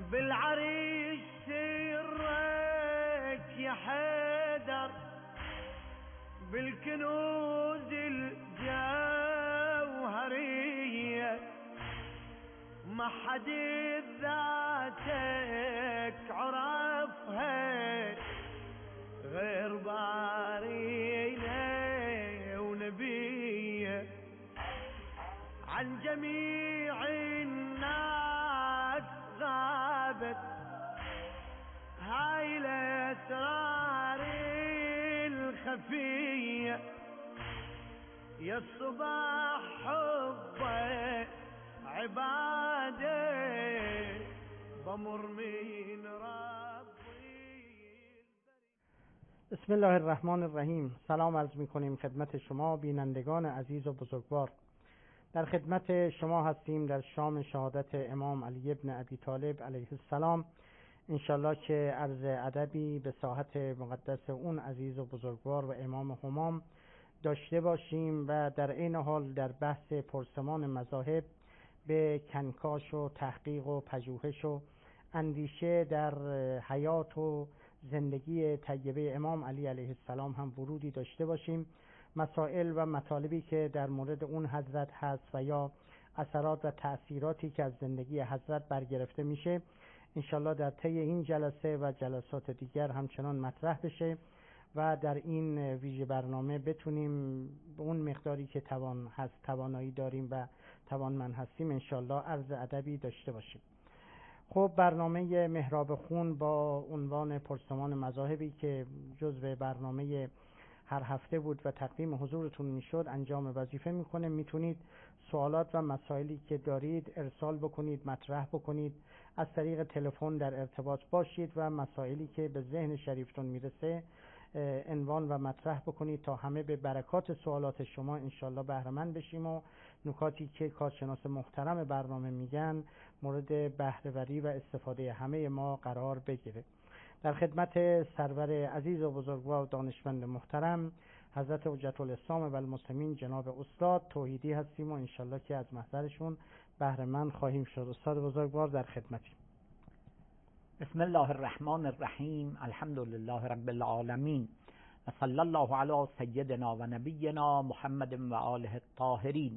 بالعريش سرك يا حيدر، بالكنوز الجوهرية ما حد ذاتك عرفها غير بارينا ونبيه. عن جميع الناس غابت هاي الأسرار الخفية، يا الصباح حبه عباده بمر من ربي. بسم الله الرحمن الرحیم. سلام عرض می‌کنیم خدمت شما بینندگان عزیز و بزرگوار. در خدمت شما هستیم در شام شهادت امام علی ابن ابی طالب علیه السلام. انشالله که عرض ادبی به ساحت مقدس اون عزیز و بزرگوار و امام همام داشته باشیم و در این حال در بحث پرسمان مذاهب به کنکاش و تحقیق و پژوهش و اندیشه در حیات و زندگی طیبه امام علی علیه السلام هم ورودی داشته باشیم. مسائل و مطالبی که در مورد اون حضرت هست و یا اثرات و تأثیراتی که از زندگی حضرت برگرفته میشه انشالله در طی این جلسه و جلسات دیگر همچنان مطرح بشه و در این ویژه برنامه بتونیم به اون مقداری که توانایی داریم و توانمند هستیم انشالله عرض ادبی داشته باشیم. خب برنامه محراب خون با عنوان پرسمان مذاهبی که جزو برنامه هر هفته بود و تقدیم حضورتون میشد انجام وظیفه میکنه. میتونید سوالات و مسائلی که دارید ارسال بکنید، مطرح بکنید، از طریق تلفن در ارتباط باشید و مسائلی که به ذهن شریفتون میرسه عنوان و مطرح بکنید تا همه به برکات سوالات شما انشالله بهره‌مند بشیم و نکاتی که کارشناس محترم برنامه میگن مورد بهره‌وری و استفاده همه ما قرار بگیره. در خدمت سرور عزیز و بزرگوار دانشمند محترم حضرت حجت الاسلام و المسلمین جناب استاد توحیدی هستیم و انشالله که از محضرشون بهره‌مند خواهیم شد. استاد بزرگوار در خدمتیم. بسم الله الرحمن الرحیم. الحمد لله رب العالمین و صلی الله علی سیدنا و نبینا محمد و آله الطاهرین.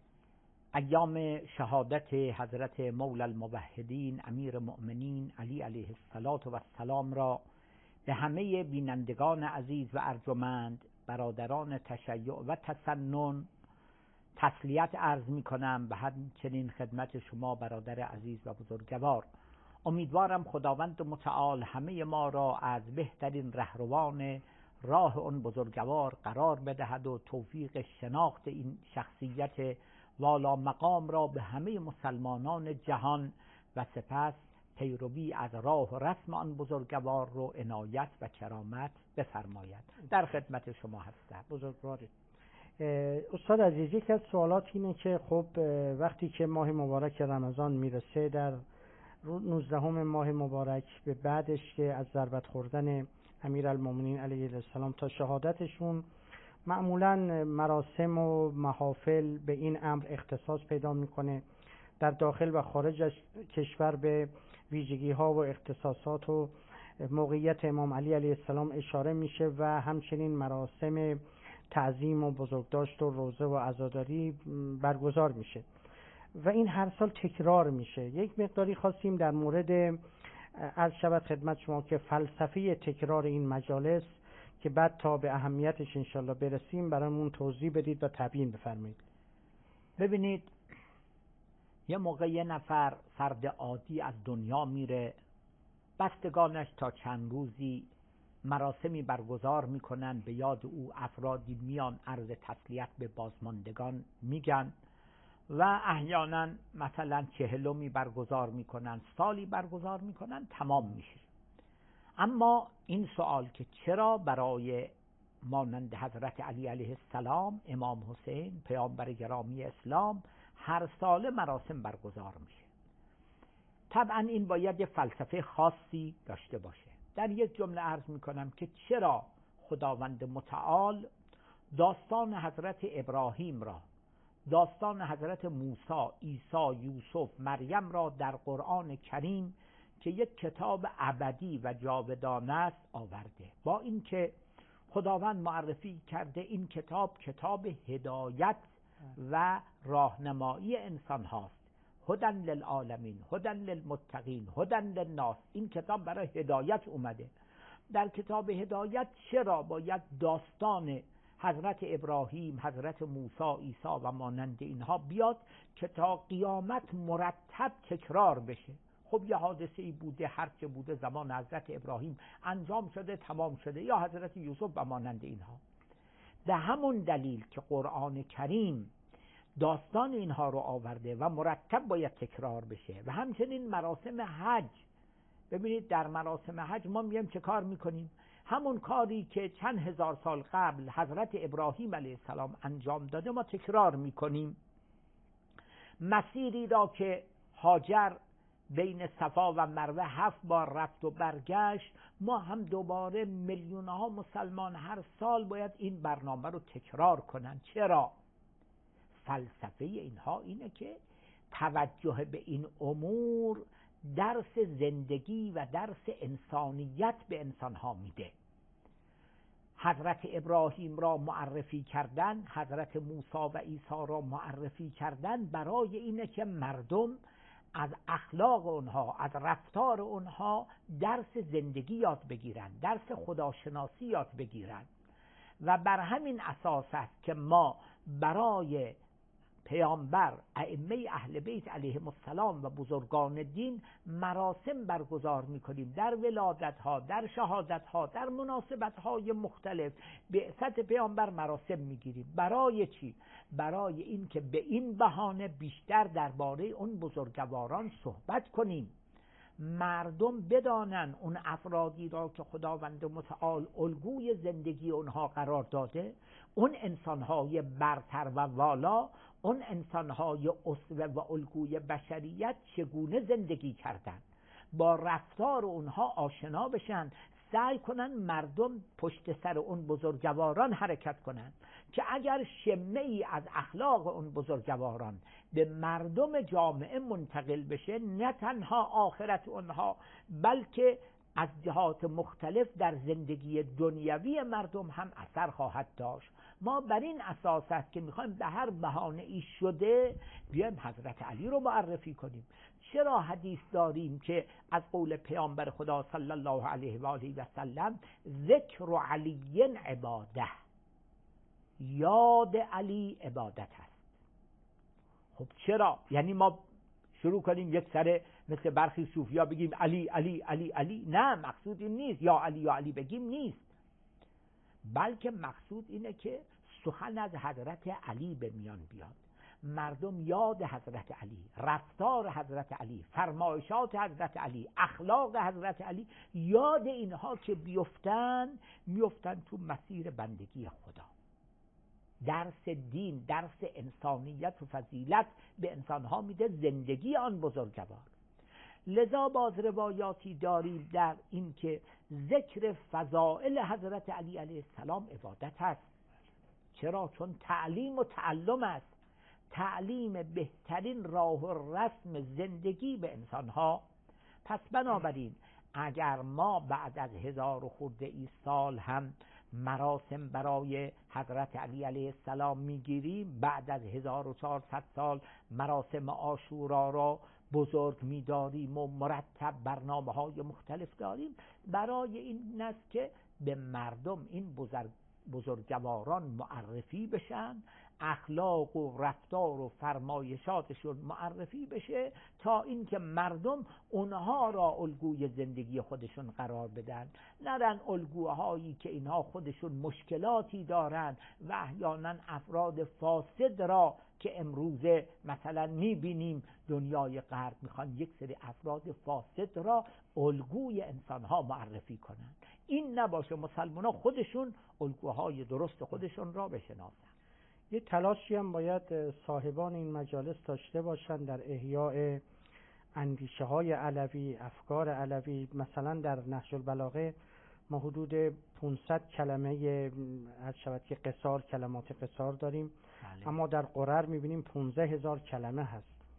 ایام شهادت حضرت مولا الموحدین امیر مؤمنین علی علیه السلام را به همه بینندگان عزیز و ارجمند برادران تشیع و تسنن تسلیت عرض می کنم، به همچنین خدمت شما برادر عزیز و بزرگوار. امیدوارم خداوند متعال همه ما را از بهترین رهروان راه اون بزرگوار قرار بدهد و توفیق شناخت این شخصیت والا مقام را به همه مسلمانان جهان و سپس پیروی از راه و رسم آن بزرگوار رو عنایت و کرامت بفرماید. در خدمت شما هستم. بزرگوارید. استاد عزیز، یکی از سوالات اینه که خب وقتی که ماه مبارک رمضان میرسه در 19 ماه مبارک به بعدش که از ضربت خوردن امیرالمومنین علیه السلام تا شهادتشون معمولا مراسم و محافل به این امر اختصاص پیدا میکنه. در داخل و خارج از کشور به ویژگی ها و اختصاصات و موقعیت امام علی علیه السلام اشاره میشه و همچنین مراسم تعظیم و بزرگداشت و روزه و عزاداری برگزار میشه و این هر سال تکرار میشه. یک مقداری خواستیم در مورد عرض شود خدمت شما که فلسفه تکرار این مجالس که بعد تا به اهمیتش انشالله برسیم برامون توضیح بدید و تبیین بفرمایید. ببینید، یه موقع یه نفر فرد عادی از دنیا میره، بستگانش تا چند روزی مراسمی برگزار میکنن، به یاد او افرادی میان عرض تسلیت به بازماندگان میگن و احیانا مثلا 40 برگزار میکنن، سالی برگزار میکنن، تمام میشه. اما این سوال که چرا برای مانند حضرت علی علیه السلام، امام حسین پیامبر گرامی اسلام هر سال مراسم برگزار میشه؟ طبعا این باید یه فلسفه خاصی داشته باشه. در یک جمله عرض میکنم که چرا خداوند متعال داستان حضرت ابراهیم را، داستان حضرت موسی، عیسی، یوسف، مریم را در قرآن کریم که یک کتاب ابدی و جاودانه است آورده. با اینکه خداوند معرفی کرده این کتاب کتاب هدایت و راهنمایی انسان هاست، هدن للعالمین، هدن للمتقین، هدن للناس. این کتاب برای هدایت اومده. در کتاب هدایت چرا باید داستان حضرت ابراهیم، حضرت موسی، عیسی و مانند اینها بیاد که تا قیامت مرتب تکرار بشه؟ خب یه حادثه‌ای بوده، هرچه بوده زمان حضرت ابراهیم انجام شده، تمام شده، یا حضرت یوسف و مانند اینها. به همون دلیل که قرآن کریم داستان اینها رو آورده و مرتب باید تکرار بشه. و همچنین مراسم حج. ببینید در مراسم حج ما میگیم چه کار میکنیم؟ همون کاری که چند هزار سال قبل حضرت ابراهیم علیه السلام انجام داده ما تکرار میکنیم. مسیری را که هاجر بین صفا و مروه 7 بار رفت و برگشت، ما هم دوباره میلیون ها مسلمان هر سال باید این برنامه رو تکرار کنن. چرا؟ فلسفه اینها اینه که توجه به این امور درس زندگی و درس انسانیت به انسانها میده. حضرت ابراهیم را معرفی کردن، حضرت موسی و عیسی را معرفی کردن برای اینه که مردم از اخلاق اونها، از رفتار اونها درس زندگی یاد بگیرن، درس خداشناسی یاد بگیرن. و بر همین اساس است که ما برای پیامبر، ائمه اهل بیت علیهم السلام و بزرگان دین مراسم برگزار میکنیم. در ولادت ها، در شهادت ها، در مناسبت های مختلف بعثت پیامبر مراسم میگیریم. برای چی؟ برای این که به این بهانه بیشتر درباره اون بزرگواران صحبت کنیم، مردم بدانن اون افرادی را که خداوند متعال الگوی زندگی اونها قرار داده، اون انسانهای برتر و والا، اون انسانهای اسوه و الگوی بشریت چگونه زندگی کردن، با رفتار اونها آشنا بشن، سعی کنن مردم پشت سر اون بزرگواران حرکت کنن که اگر شمه ای از اخلاق اون بزرگواران به مردم جامعه منتقل بشه، نه تنها آخرت اونها بلکه از جهات مختلف در زندگی دنیوی مردم هم اثر خواهد داشت. ما بر این اساس است که میخوایم به هر بهانه ای شده بیایم حضرت علی رو معرفی کنیم. چرا حدیث داریم که از قول پیامبر خدا صلی الله علیه و آله و سلم ذکر علی عباده، یاد علی عبادت است. خب چرا؟ یعنی ما شروع کنیم یک سره مثل برخی صوفیا بگیم علی علی علی علی؟ نه، مقصود این نیست. یا علی بگیم نیست، بلکه مقصود اینه که سخن از حضرت علی به میان بیاد، مردم یاد حضرت علی، رفتار حضرت علی، فرمایشات حضرت علی، اخلاق حضرت علی، یاد اینها که میفتن تو مسیر بندگی خدا. درس دین، درس انسانیت و فضیلت به انسانها میده، زندگی آن بزرگوار. لذا باز روایاتی داریم در این که ذکر فضائل حضرت علی علیه السلام عبادت است. چرا؟ چون تعلیم و تعلم است. تعلیم بهترین راه و رسم زندگی به انسانها. پس بنابراین اگر ما بعد از 1000 و خورده ای سال هم مراسم برای حضرت علی علیه السلام میگیریم، بعد از 1400 سال مراسم عاشورا را بزرگ می‌داریم و مرتب برنامه‌های مختلف داریم، برای این است که به مردم این بزرگواران معرفی بشن، اخلاق و رفتار و فرمایشاتشون معرفی بشه، تا اینکه مردم اونها را الگوی زندگی خودشون قرار بدن، نرن الگوهایی که اینها خودشون مشکلاتی دارن و احیانا افراد فاسد را که امروزه مثلا میبینیم دنیای غرب میخوان یک سری افراد فاسد را الگوی انسانها معرفی کنن. این نباشه، مسلمان‌ها خودشون الگوهای درست خودشون را بشناسن. یه تلاشی هم باید صاحبان این مجالس داشته باشن در احیاء اندیشه های علوی، افکار علوی. مثلا در نهج البلاغه ما حدود 500 کلمه از شبت که قصار، کلمات قصار داریم، اما در قرر میبینیم 15000 کلمه هست.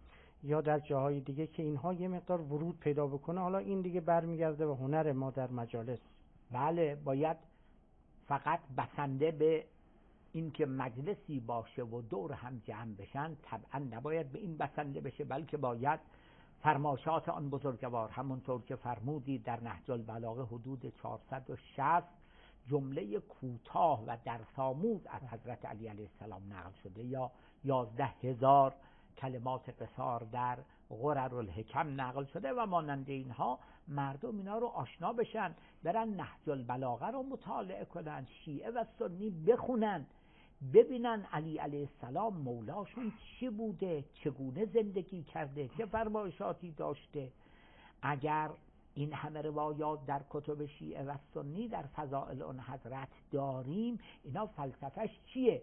یا در جاهای دیگه که اینها یه مقدار ورود پیدا بکنه، حالا این دیگه برمیگرده به هنر ما در مجالس. بله، باید فقط بسنده به این که مجلسی باشه و دور هم جمع بشن، طبعا نباید به این بسنده بشه، بلکه باید فرمایشات آن بزرگوار همونطور که فرمودید در نهج البلاغه حدود 460 جمله کوتاه و درس‌آموز از حضرت علی علیه السلام نقل شده، یا 11,000 کلمات قصار در غرر الحکم نقل شده و مانند اینها. مردم اینا رو آشنا بشن، برن نهج البلاغه رو مطالعه کنن، شیعه و سنی بخونن، ببینن علی علیه السلام مولاشون چی بوده، چگونه زندگی کرده، چه فرمایشاتی داشته. اگر این همه روایات در کتب شیعه و سنی در فضائل اون حضرت داریم، اینا فلسفهش چیه؟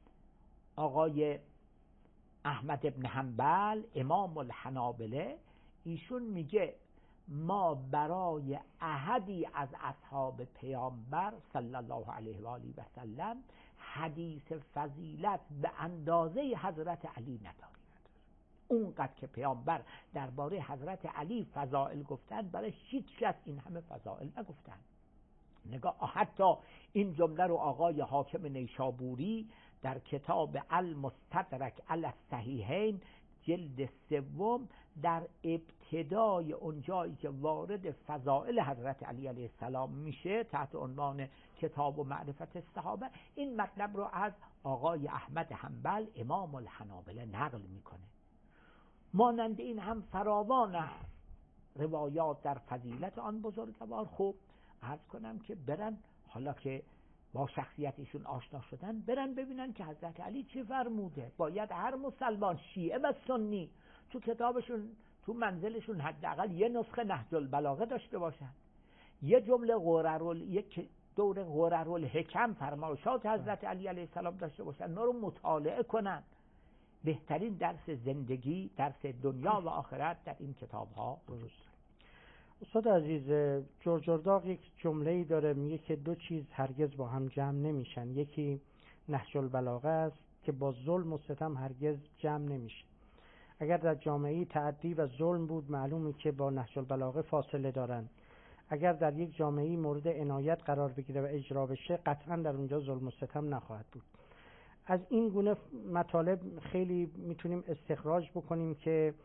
آقای احمد ابن حنبل امام الحنابله ایشون میگه ما برای احدی از اصحاب پیامبر صلی الله علیه و آله و سلم حدیث فضیلت به اندازه حضرت علی نداریم. اونقدر که پیامبر درباره حضرت علی فضائل گفتن، برای هیچ کس این همه فضائل نگفتن. نگاه، حتی این جمله رو آقای حاکم نیشابوری در کتاب المستدرک علی الصحیحین جلد 3 در ابتدای اونجایی که وارد فضائل حضرت علی علیه السلام میشه تحت عنوان کتاب و معرفت الصحابه، این مطلب رو از آقای احمد حنبل امام الحنابله نقل میکنه. مانند این هم فراوان روایات در فضیلت آن بزرگوار. خوب عرض کنم که برن، حالا که با شخصیتشون آشنا شدن، برن ببینن که حضرت علی چی فرموده. باید هر مسلمان شیعه و سنی تو کتابشون، تو منزلشون حداقل یه نسخه نهج البلاغه داشته باشن، یه جمله یک دور غرر الحکم فرمایشات حضرت علی علیه السلام داشته باشن، اونا رو مطالعه کنن. بهترین درس زندگی، درس دنیا و آخرت در این کتاب ها درست. استاد عزیز، جورجرداغ یک جمله‌ای داره، میگه که دو چیز هرگز با هم جمع نمیشن. یکی نهج البلاغه است که با ظلم و ستم هرگز جمع نمیشه. اگر در جامعه تعدی و ظلم بود، معلومه که با نهج البلاغه فاصله دارن. اگر در یک جامعه مورد عنایت قرار بگیره و اجرا بشه، قطعا در اونجا ظلم و ستم نخواهد بود. از این گونه مطالب خیلی میتونیم استخراج بکنیم که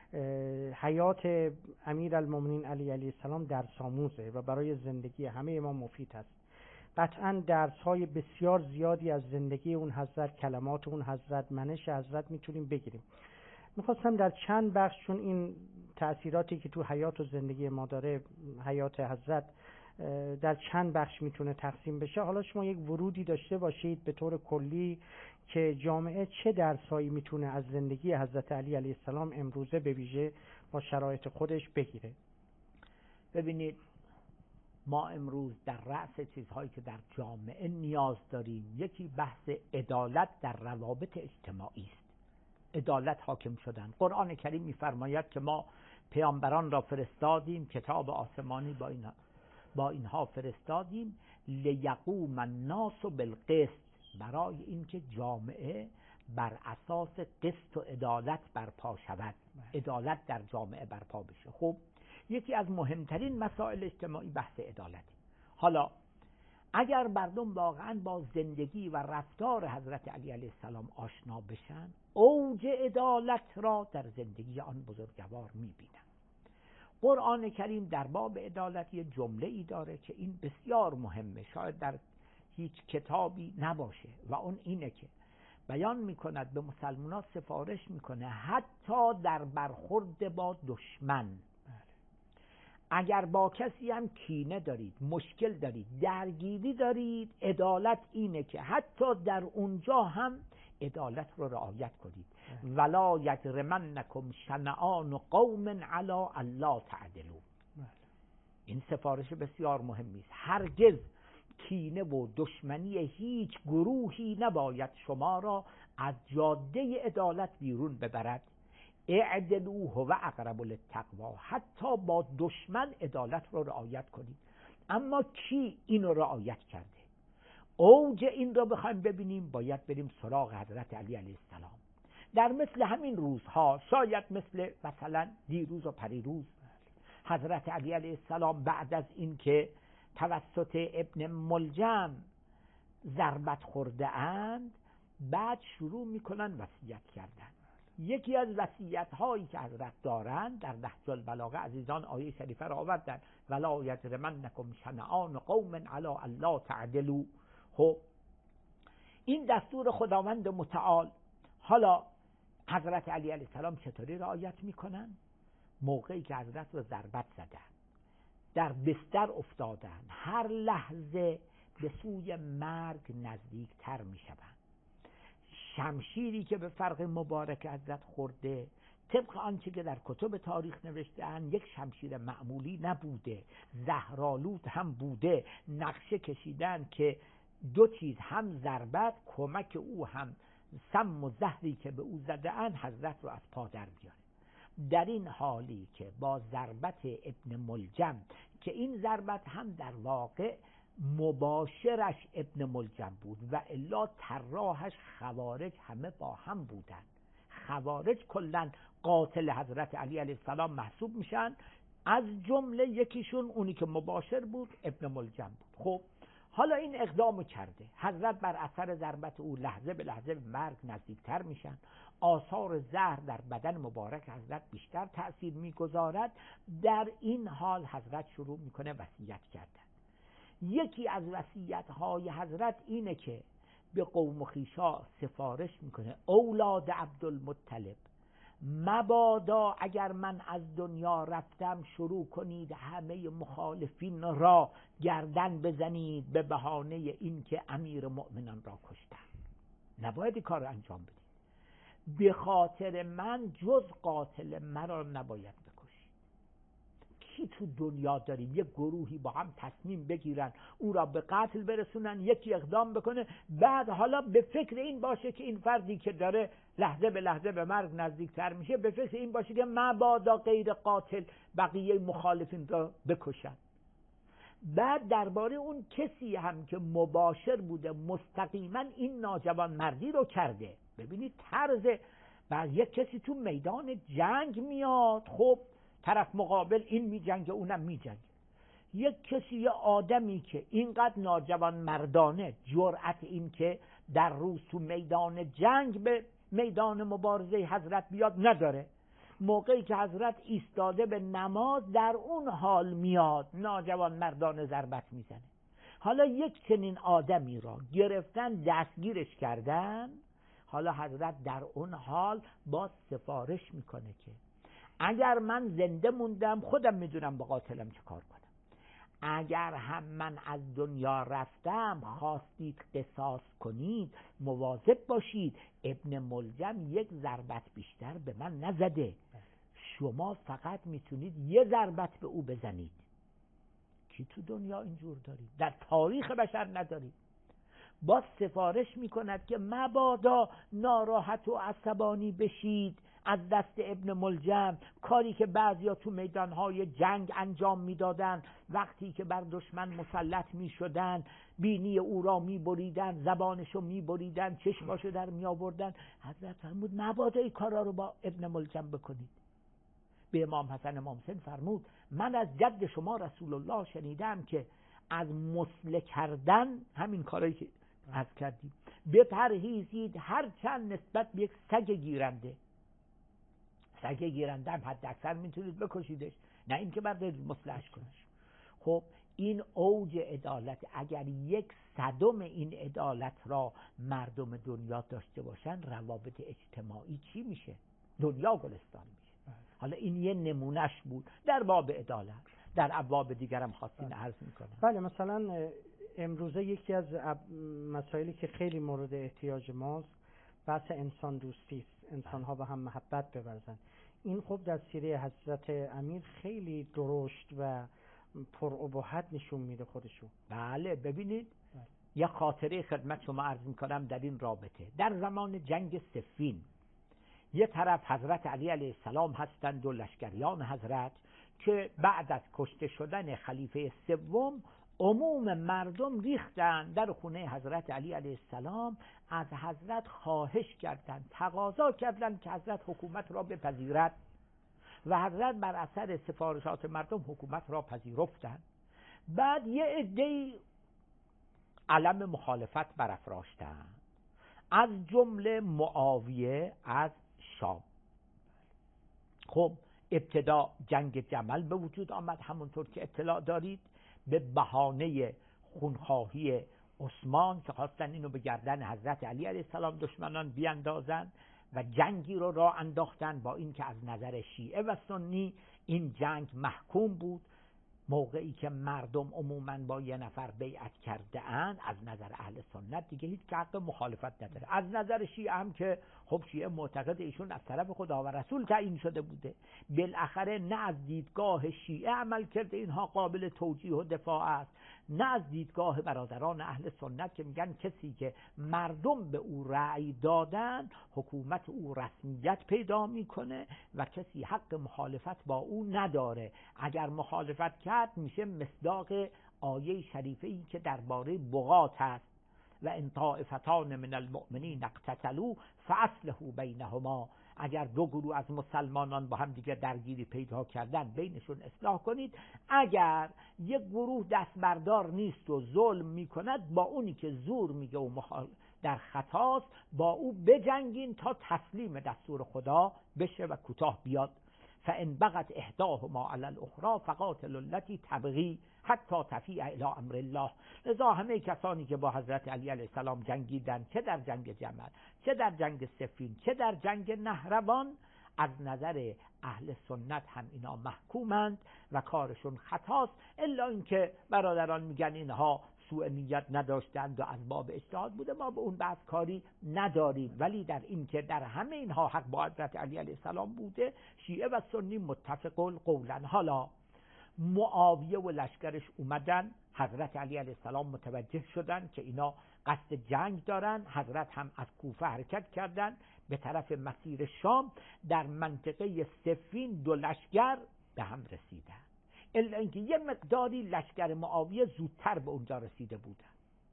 حیات امیرالمومنین علی علیه السلام درس آموزه و برای زندگی همه ما مفید است. قطعا درس‌های بسیار زیادی از زندگی اون حضرت، کلمات اون حضرت، منش حضرت میتونیم بگیریم. میخواستم در چند بخش، چون این تأثیراتی که تو حیات و زندگی ما داره، حیات حضرت در چند بخش میتونه تقسیم بشه، حالا شما یک ورودی داشته باشید به طور کلی که جامعه چه درسایی میتونه از زندگی حضرت علی علیه السلام امروزه به ویژه با شرایط خودش بگیره. ببینید، ما امروز در رأس چیزهایی که در جامعه نیاز داریم، یکی بحث عدالت در روابط اجتماعی است. عدالت حاکم شدن. قرآن کریم می‌فرماید که ما پیامبران را فرستادیم، کتاب آسمانی با اینها فرستادیم، لیقوم الناس بالقسط، برای اینکه جامعه بر اساس قسط و عدالت برپا شود، عدالت در جامعه برپا بشه. خب یکی از مهمترین مسائل اجتماعی بحث عدالت. حالا اگر مردم واقعا با زندگی و رفتار حضرت علی علیه السلام آشنا بشن، اوج عدالت را در زندگی آن بزرگوار می‌بینن. قرآن کریم در باب عدالت یه جمله ای داره که این بسیار مهمه، شاید در هیچ کتابی نباشه، و اون اینه که بیان میکند، به مسلمانان سفارش میکنه حتی در برخورد با دشمن، اگر با کسی هم کینه دارید، مشکل دارید، درگیری دارید، عدالت اینه که حتی در اونجا هم عدالت رو رعایت کنید. ولا یجرمنکم شنآن قوم علی الا تعدلوا. این سفارش بسیار مهمی است. هرگز کینه و دشمنی هیچ گروهی نباید شما را از جاده عدالت بیرون ببرد. اعدلوا هو اقرب للتقوی. حتی با دشمن عدالت رو رعایت کنید. اما کی اینو رعایت کرده؟ اوج این رو بخوایم ببینیم، باید بریم سراغ حضرت علی علیه السلام. در مثل همین روزها، شاید مثل مثلا دیروز و پریروز، حضرت علی علیه السلام بعد از اینکه توسط ابن ملجم ضربت خورده اند، بعد شروع میکنن وصیت کردن. یکی از وصیت هایی که حضرت دارند در نهج البلاغه، عزیزان آیه شریفه را آوردن ولا یجرمنکم شنآن قوم علی الا تعدلوا. خب این دستور خداوند متعال. حالا حضرت علی علیه السلام چطوری رعایت میکنن؟ موقعی که حضرت رو ضربت زدن، در بستر افتادن، هر لحظه به سوی مرگ نزدیکتر میشوند. شمشیری که به فرق مبارک حضرت خورده، طبق آنچه که در کتب تاریخ نوشته‌اند، یک شمشیر معمولی نبوده، زهرآلود هم بوده. نقشه کشیدن که دو چیز، هم ضربت، کمک او، هم سم و زهری که به او زده‌اند، حضرت رو از پا در بیاره. در این حالی که با ضربت ابن ملجم، که این ضربت هم در واقع مباشرش ابن ملجم بود و الا طراحش خوارج همه با هم بودن. خوارج کلن قاتل حضرت علی علیه السلام محسوب میشن، از جمله یکیشون اونی که مباشر بود ابن ملجم بود. خب حالا این اقدامو کرده، حضرت بر اثر ضربت او لحظه به لحظه به مرگ نزدیکتر میشن، آثار زهر در بدن مبارک حضرت بیشتر تأثیر میگذارد. در این حال حضرت شروع میکنه وصیت کردن. یکی از وصیت‌های حضرت اینه که به قوم و خویشا سفارش میکنه اولاد عبدالمطلب، مبادا اگر من از دنیا رفتم شروع کنید همه مخالفین را گردن بزنید به بهانه این که امیر مؤمنان را کشتن. نباید این کار رو انجام بدید. به خاطر من جز قاتل مرا نباید بکشید. کی تو دنیا داریم یک گروهی با هم تصمیم بگیرن او را به قتل برسونن، یکی اقدام بکنه، بعد حالا به فکر این باشه که این فردی که داره لحظه به لحظه به مرگ نزدیکتر میشه، به فکر این باشه که مبادا غیر قاتل بقیه مخالفین را بکشن. بعد درباره اون کسی هم که مباشر بوده مستقیما این ناجوان مردی رو کرده، ببینید طرز. بعد یک کسی تو میدان جنگ میاد، خب طرف مقابل این میجنگه اونم میجنگه. یک کسی، یه آدمی که اینقدر ناجوان مردانه جرأت این که در روز تو میدان جنگ به میدان مبارزه حضرت بیاد نداره. موقعی که حضرت ایستاده به نماز در اون حال میاد ناجوان مردانه ضربت میزنه. حالا یک چنین آدمی را گرفتن دستگیرش کردن، حالا حضرت در اون حال باز سفارش میکنه که اگر من زنده موندم خودم میدونم با قاتلم چه کار کنم، اگر هم من از دنیا رفتم خواستید قصاص کنید مواظب باشید ابن ملجم یک ضربت بیشتر به من نزده، شما فقط میتونید یه ضربت به او بزنید. کی تو دنیا اینجور دارید؟ در تاریخ بشر ندارید. باز سفارش میکند که مبادا ناراحت و عصبانی بشید از دست ابن ملجم، کاری که بعضیا تو میدانهای جنگ انجام میدادن، وقتی که بر دشمن مسلط میشدن بینی او را میبریدن، زبانشو میبریدن، چشماشو در میآوردن. حضرت فرمود مبادا این کارا رو با ابن ملجم بکنید. به امام حسن امام حسین فرمود من از جد شما رسول الله شنیدم که از مسله کردن، همین کارایی که عرض کردیم، بپرهیزید هر چند نسبت به یک سگ گیرنده. سگ گیرنده هم حد اکثر میتونید بکشیدش، نه این که بعد مسلحش کنید. خب این اوج عدالت. اگر 1/100 این عدالت را مردم دنیا داشته باشن، روابط اجتماعی چی میشه؟ دنیا گلستان میشه. حالا این یه نمونهش بود در باب عدالت. در ابواب دیگرم خواستین عرض میکنم. بله، مثلا امروزه یکی از مسائلی که خیلی مورد احتیاج ماست بحث انسان دوستی است، انسان ها به هم محبت بورزن. این خب در سیره حضرت امیر خیلی درشت و پرابهت نشون میده خودشو. بله ببینید یه خاطره خدمت شما عرض میکنم در این رابطه. در زمان جنگ صفین یه طرف حضرت علی علیه السلام هستند و لشکریان حضرت که بعد از کشته شدن خلیفه سوم عموم مردم ریختن در خونه حضرت علی علیه السلام، از حضرت خواهش کردند، تقاضا کردند که حضرت حکومت را بپذیرد و حضرت بر اثر سفارشات مردم حکومت را پذیرفتند. بعد یه عده‌ای علم مخالفت برافراشتند، از جمله معاویه از شام. خب ابتدا جنگ جمل به وجود آمد، همونطور که اطلاع دارید، به بهانه خونخواهی عثمان که خواستن اینو به گردن حضرت علی علیه السلام دشمنان بیاندازن و جنگی رو راه انداختن، با اینکه از نظر شیعه و سنی این جنگ محکوم بود. موقعی که مردم عموماً با یه نفر بیعت کرده اند، از نظر اهل سنت دیگه هیچ حق مخالفت نداره. از نظر شیعه هم که خب شیعه معتقد ایشون از طرف خدا و رسول تعیین شده بوده، بالاخره نه از دیدگاه شیعه عمل کرده اینها قابل توجیه و دفاع است، نه از دیدگاه برادران اهل سنت که میگن کسی که مردم به او رأی دادن حکومت او رسمیت پیدا میکنه و کسی حق مخالفت با او نداره. اگر مخالفت کرد میشه مصداق آیه شریفه ای که درباره بغات هست، و ان طائفتان من المؤمنین اقتتلوا فاصلحوا بینهما، اگر دو گروه از مسلمانان با هم دیگه درگیری پیدا کردن بینشون اصلاح کنید. اگر یک گروه دستبردار نیست و ظلم میکند، با اونی که زور میگه و در خطاست با او بجنگین تا تسلیم دستور خدا بشه و کوتاه بیاد. فان بغت احداهما علی الاخرى فقاتلوا التي تبغي حتی تفیء الی امر الله. لذا همه کسانی که با حضرت علی علیه السلام جنگیدن، چه در جنگ جمل، چه در جنگ صفین، چه در جنگ نهروان، از نظر اهل سنت هم اینا محکومند و کارشون خطاست، الا اینکه برادران میگن اینها سوء نیت نداشتند و از باب اجتهاد بوده، ما به اون بحث کاری نداریم. ولی در این که در همه اینها حق با حضرت علی علیه السلام بوده، شیعه و سنی متفق القولن. حالا معاویه و لشکرش اومدن، حضرت علی علیه السلام متوجه شدن که اینا قصد جنگ دارن، حضرت هم از کوفه حرکت کردن به طرف مسیر شام. در منطقه صفین دو لشکر به هم رسیدن، الا اینکه یه مقداری لشکر معاویه زودتر به اونجا رسیده بودن.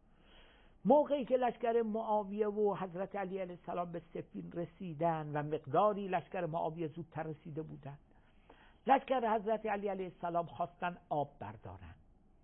موقعی که لشکر معاویه و حضرت علی علیه السلام به صفین رسیدن و مقداری لشکر معاویه زودتر رسیده بودن، لشکر حضرت علی علیه السلام خواستن آب بردارن.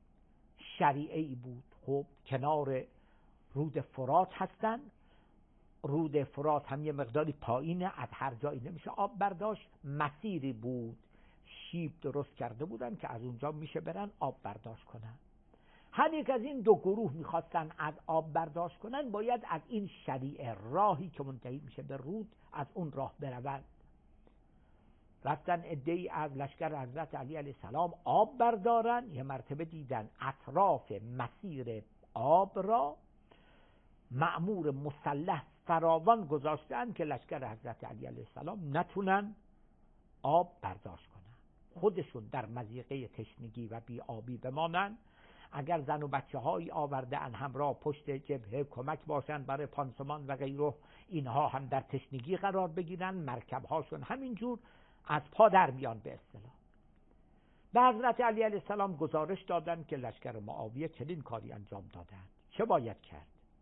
شریعه ای بود، خب کنار رود فرات هستن، رود فرات هم یه مقداری پایینه، از هر جایی نمیشه آب برداشت. مسیری بود، شیب درست کرده بودن که از اونجا میشه برن آب برداشت کنن. هر یک از این دو گروه میخواستن از آب برداشت کنن، باید از این شریعه راهی که منتهی میشه به رود از اون راه برون. رفتن عده‌ای از لشکر حضرت علی علیه السلام آب بردارن. یه مرتبه دیدن اطراف مسیر آب را مأمور مسلح فراوان گذاشتن که لشکر حضرت علی علیه السلام نتونن آب برداشت کنن، خودشون در مضیقه تشنگی و بی آبی بمانن. اگر زن و بچه هایی آورده ان همراه پشت جبهه کمک باشند برای پانسمان و غیره، اینها هم در تشنگی قرار بگیرن، مرکب هاشون همینجور از پا در بیان. به اصطلاح به حضرت علی علیه السلام گزارش دادن که لشکر معاویه چنین کاری انجام دادند، چه باید کرد؟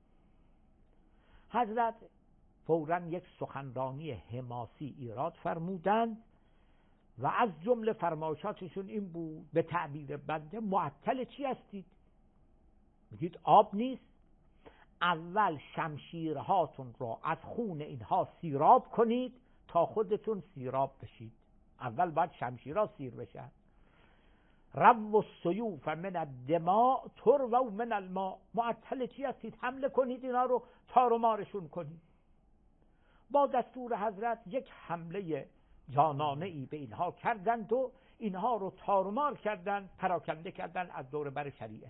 حضرت فوراً یک سخنرانی حماسی ایراد فرمودند و از جمله فرمایشاتشون این بود، به تعبیر بنده معطل چی هستید؟ میگید آب نیست؟ اول شمشیرهاتون رو از خون اینها سیراب کنید تا خودتون سیراب بشید. اول باید شمشیرها سیر بشن. رو السیوف من الدماء ترووا من الماء. معطل چی هستید؟ حمله کنید اینا رو، تار و مارشون کنید. با دستور حضرت یک حمله جانانه ای به اینها کردند و اینها رو تار و مار کردند، پراکنده کردند از دور بر شریعه.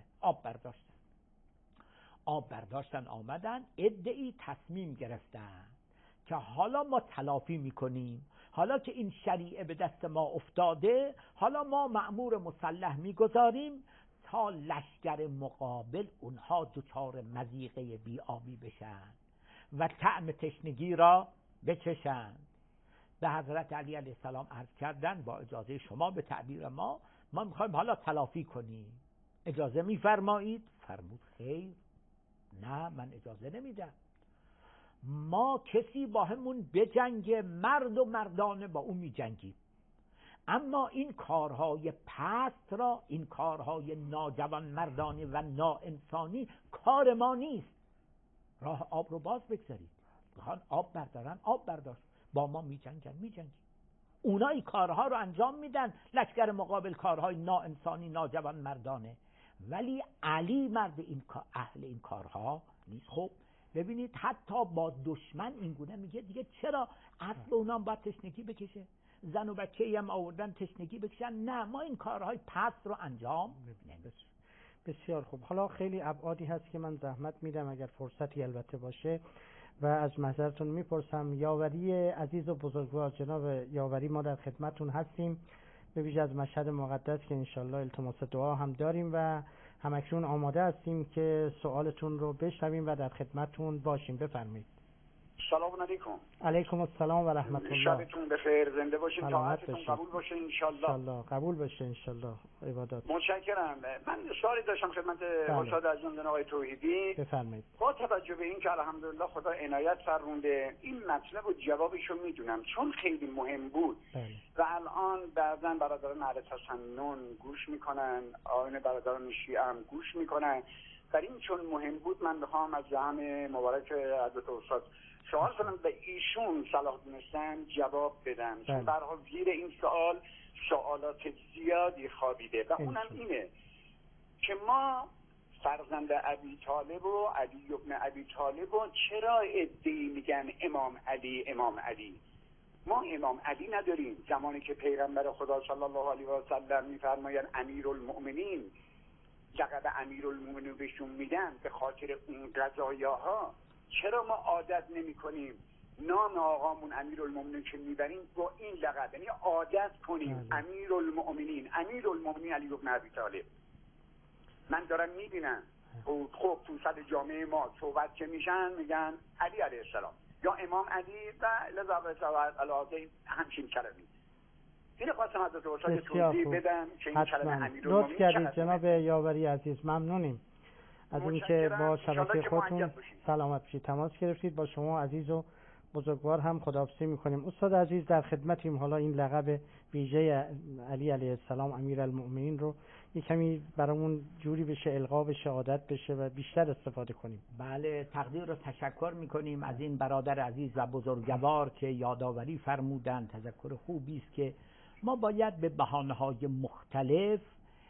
آب برداشتن آمدن، عده‌ای تصمیم گرفتن که حالا ما تلافی میکنیم، حالا که این شریعه به دست ما افتاده، حالا ما مأمور مسلح میگذاریم تا لشکر مقابل اونها دچار مضیقه بی آبی بشن و طعم تشنگی را بچشند. به حضرت علی علیه السلام عرض کردن با اجازه شما، به تعبیر ما میخوایم حالا تلافی کنیم. اجازه میفرمایید؟ فرمود خیر، نه من اجازه نمیدم. ما کسی با همون بجنگه، مرد و مردانه با اون میجنگیم، اما این کارهای پست را، این کارهای ناجوان مردانه و ناانسانی کار ما نیست. راه آب رو باز بگذارید، بخوان آب بردارن آب برداشت، با ما میجنگن میجنگیم. اونا این کارها رو انجام میدن، لشکر مقابل کارهای ناانسانی ناجوان مردانه، ولی علی مرد این اهل این کارها نیست. خب ببینید حتی با دشمن اینگونه میگه دیگه چرا اصل اونا باید تشنگی بکشه، زن و بچه‌ای هم آوردن تشنگی بکشن؟ نه، ما این کارهای پست رو انجام نمیدیم. بسیار خوب. حالا خیلی ابعادی هست که من زحمت میدم اگر فرصتی البته باشه و از محضرتون میپرسم. یاوری عزیز و بزرگوار جناب یاوری، ما در خدمتون هستیم، به ویژه از مشهد مقدس که انشالله التماس دعا هم داریم و همکنون آماده هستیم که سوالتون رو بشنویم و در خدمتون باشیم. بفرمایید. سلام علیکم. علیکم السلام و رحمت الله. شبتون بخیر، زنده باشین، طاعتتون قبول باشه انشالله. قبول باشه انشالله. عبادات. متشکرم. من سوالی داشتم خدمت استاد عزیزم جناب آقای توحیدی. بفرمایید. با توجه به این که الحمدلله خدا عنایت فرمونده، این مطلب و جوابشو میدونم چون خیلی مهم بود. و الان بعضا برادران اهل تسنن گوش میکنن، آیین برادران شیعه هم گوش میکنن. در این چون مهم بود من میخوام از جهان مبارک حضرت استاد سوال کنم به ایشون صلاح دونستن جواب بدم، چون به هر حال زیر این سوالات زیادی خوابیده و اونم اینه که ما فرزند ابی طالب و علی ابن ابی طالب و چرا ادعی میگن امام علی؟ ما امام علی نداریم. زمانی که پیغمبر خدا صلی الله علیه و سلم میفرمایند امیرالمؤمنین، لقب امیرالمؤمنین بهشون میدن به خاطر اون قضایاها، چرا ما عادت نمی کنیم نام آقامون امیرالمؤمنین که میبریم با این لقب، یعنی عادت کنیم امیرالمؤمنین علی بن ابی طالب. من دارم میبینم خب تو صد جامعه ما صحبت که میشن میگن علی علیه السلام یا امام علی و لذا همچین کلمی. این خواستم حضرت استاد توضیح بدم که این کلمه امیرالمؤمنین لطف کردید جناب یاوری عزیز، ممنونیم از اینکه با شبکه خودتون سلامت بشید تماس گرفتید. با شما عزیز و بزرگوار هم خداحافظی میکنیم. استاد عزیز در خدمتیم. حالا این لقب ویژه علی علیه السلام امیرالمؤمنین رو یک کمی برامون جوری بشه، القا بشه، عادت بشه و بیشتر استفاده کنیم. بله، تقدیر رو تشکر میکنیم از این برادر عزیز و بزرگوار که یادآوری فرمودن. تذکر خوبی است که ما باید به بهانه‌های مختلف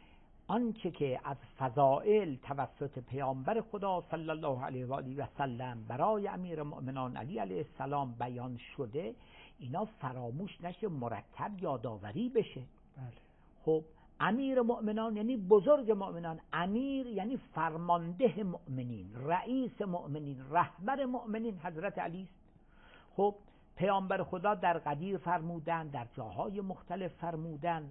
آنچه که از فضائل توسط پیامبر خدا صلی الله علیه و آله و سلم برای امیر مؤمنان علی علیه السلام بیان شده، اینا فراموش نشه، مرتب یادآوری بشه. بله. خب امیر مؤمنان یعنی بزرگ مؤمنان، امیر یعنی فرمانده مؤمنین، رئیس مؤمنین، رهبر مؤمنین حضرت علی است. خب پیامبر خدا در قدیر فرمودن، در جاهای مختلف فرمودن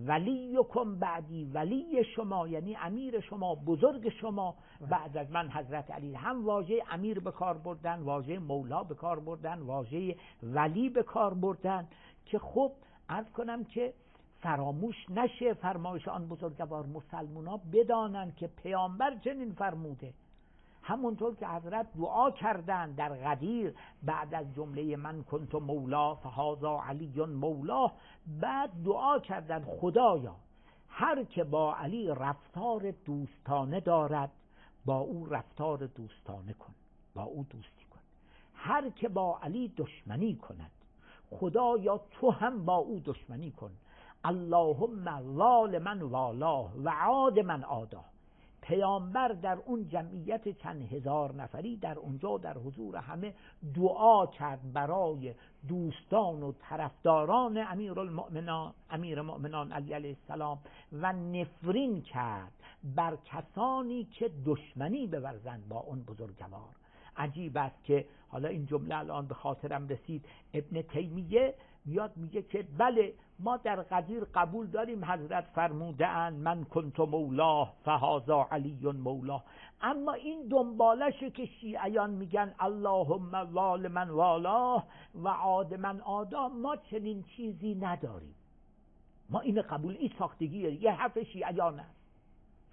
ولیکم بعدی، ولی شما یعنی امیر شما، بزرگ شما بعد از من حضرت علی. هم واژه امیر به کار بردن، واژه مولا به کار بردن، واژه ولی به کار بردن که خب عرض کنم که فراموش نشه فرمایش آن بزرگوار. مسلمونا بدانن که پیامبر چنین فرموده، همونطور که حضرت دعا کردن در غدیر بعد از جمله من کنت مولا فهذا علی مولا، بعد دعا کردن خدایا هر که با علی رفتار دوستانه دارد با او رفتار دوستانه کن، با او دوستی کن. هر که با علی دشمنی کند خدایا تو هم با او دشمنی کن. اللهم وال من والاه و عاد من عاداه. پیامبر در اون جمعیت چند هزار نفری در اونجا در حضور همه دعا کرد برای دوستان و طرفداران امیر مؤمنان علی علیه السلام و نفرین کرد بر کسانی که دشمنی بورزند با اون بزرگوار. عجیب است که حالا این جمله الان به خاطرم رسید، ابن تیمیه میاد میگه که بله ما در غدیر قبول داریم حضرت فرمودن من کنت مولاه فهذا علی مولاه، اما این دنبالشه که شیعیان میگن اللهم وال من والاه و عاد من عادا. ما چنین چیزی نداریم، ما این قبول این ساختگیه، یه حرف شیعیان است.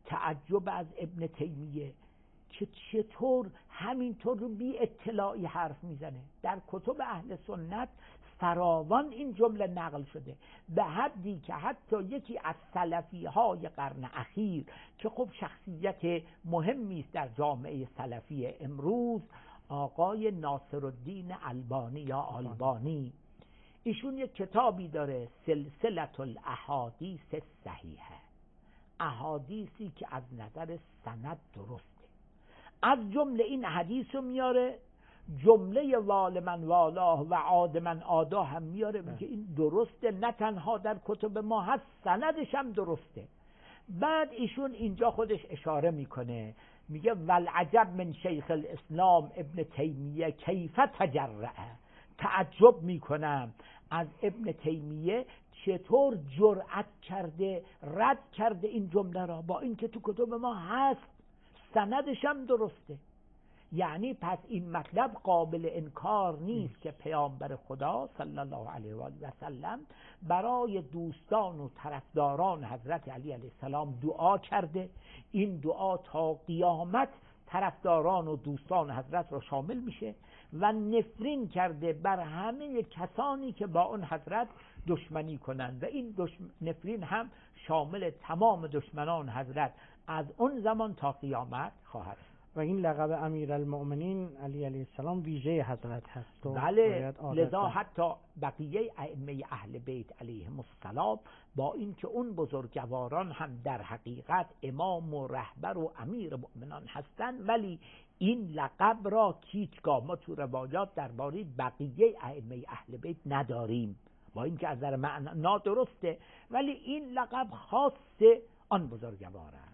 تعجب از ابن تیمیه که چطور همینطور رو بی اطلاعی حرف میزنه. در کتب اهل سنت فراوان این جمله نقل شده، به حدی که حتی یکی از سلفی های قرن اخیر که خب شخصیت مهمی است در جامعه سلفی امروز، آقای ناصرالدین البانی یا آلبانی، ایشون یک کتابی داره سلسله الاحادیث الصحیحه، احادیثی که از نظر سند درسته. از جمله این حدیث رو میاره، جمله وال من والاه و عاد من عادا هم میاره، میگه این درسته، نه تنها در کتب ما هست، سندش هم درسته. بعد ایشون اینجا خودش اشاره میکنه، میگه والعجب من شیخ الاسلام ابن تیمیه کیف تجرأ، تعجب میکنم از ابن تیمیه چطور جرأت کرده رد کرده این جمله را، با اینکه تو کتب ما هست، سندش هم درسته. یعنی پس این مطلب قابل انکار نیست که پیامبر خدا صلی الله علیه و آله و سلم برای دوستان و طرفداران حضرت علی علیه السلام دعا کرده. این دعا تا قیامت طرفداران و دوستان حضرت را شامل میشه و نفرین کرده بر همه کسانی که با اون حضرت دشمنی کنند و این نفرین هم شامل تمام دشمنان حضرت از اون زمان تا قیامت خواهد. و این لقب امیرالمؤمنین علی علیه السلام ویژه حضرت هست. بله، لذا حتی بقیه ائمه اهل بیت علیهم السلام با اینکه اون بزرگواران هم در حقیقت امام و رهبر و امیر مؤمنان هستند، ولی این لقب را هیچگاه ما تو روایات درباره بقیه ائمه اهل بیت نداریم، با اینکه از نظر معنا درسته، ولی این لقب خاص آن بزرگوار است.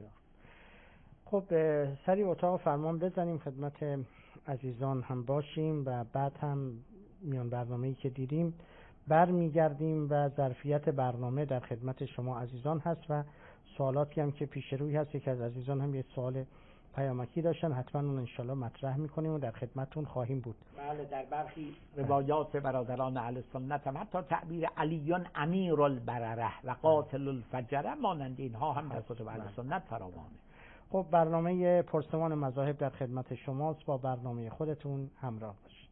خب سری اتاق فرمان بزنیم، خدمت عزیزان هم باشیم و بعد هم میان برنامه‌ای که دیدیم برمیگردیم و ظرفیت برنامه در خدمت شما عزیزان هست و سوالاتی هم که پیش روی هست. یک از عزیزان هم یه سوال پیامکی داشتن، حتما اون انشالله مطرح میکنیم و در خدمتون خواهیم بود. بله، در برخی روایات برادران اهل سنت هم حتی تعبیر علیون امیر البرره و قاتل الفجره مانند اینها هم در کتب اهل سنت فراوانه. خب برنامه پرسمان مذاهب در خدمت شماست، با برنامه خودتون همراه باشید.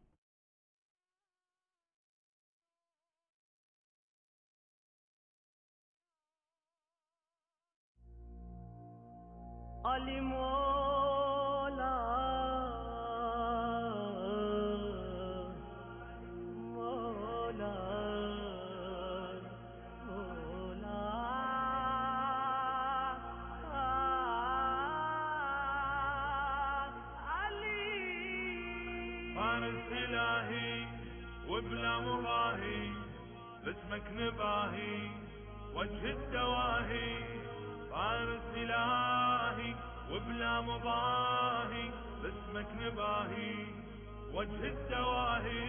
علی مولا مولا مولا علی فارس الهی وبلا مضاهي باسمك نباهي وجه الدواهي فارس إلهي وبلا مضاهي باسمك نباهي وجه الدواهي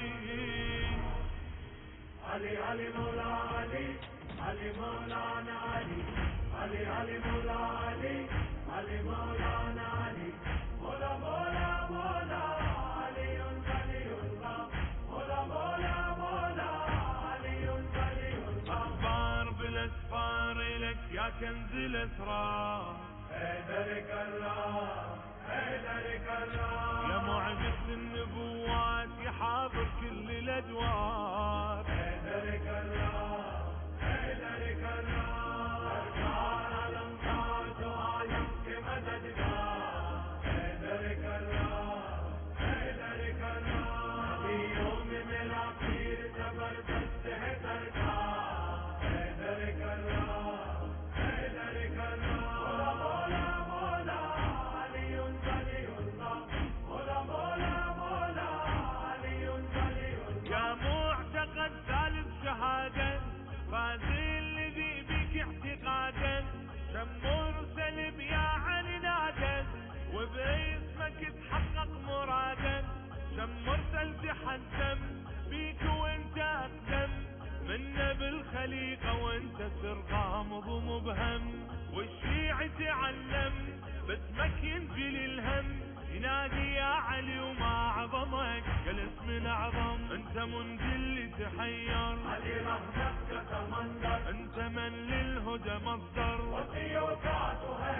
علي علي مولا علي علي مولانا علي علي علي مولا علي علي مولانا علي مولا مولا مولا علي علي الله مولا مولا مولا علي علي الله أخبار بالأسفار لك يا كنز الأسرار هيدرك الله هيدرك الله يا معجز النبوات يا حاضر كل الأدوار هيدرك الله هيدرك الله أركان الأمطار دعايم كمددكار هيدرك الله هيدرك الله في يوم ملاقير زبردست هيدركار هيدرك الله هيدرك الله مولا مولا علي ولي الله مولا مولا مولا علي ولي الله يا معتقد ثالث شهادة فاز الذي بك اعتقادا شم مرسل بيا علي نادا وباسمك تحقق مرادا شم مرسل تحزم بيك وانت اقدم منا بالخليقة وانت سر غامض ومبهم والشيع تعلم باسمك ينزل الهم ينادي يا علي وما عظمك كالاسم الاعظم انت منجل تحير علي رحمتك تمنظر انت من للهدى مصدر وسيوتاتها